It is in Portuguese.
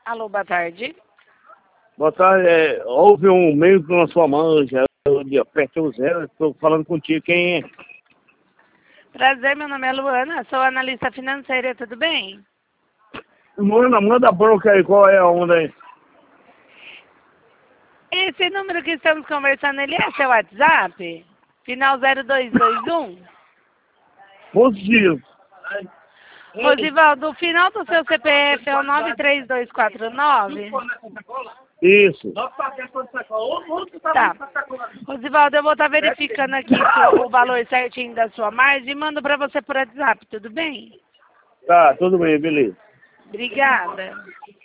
Alô, boa tarde. Boa tarde. Houve um meio com a sua mão, já eu apertei o zero, estou falando contigo. Quem é? Prazer, meu nome é Luana, sou analista financeira, tudo bem? Luana, manda bronca aí, qual é a onda aí? Esse número que estamos conversando, ele é seu WhatsApp? Final 0221? Positivo. Rosivaldo, o final do seu CPF é o 93249? Isso. Tá. Rosivaldo, eu vou estar verificando aqui o valor certinho da sua margem e mando para você por WhatsApp, tudo bem? Tá, tudo bem, beleza. Obrigada.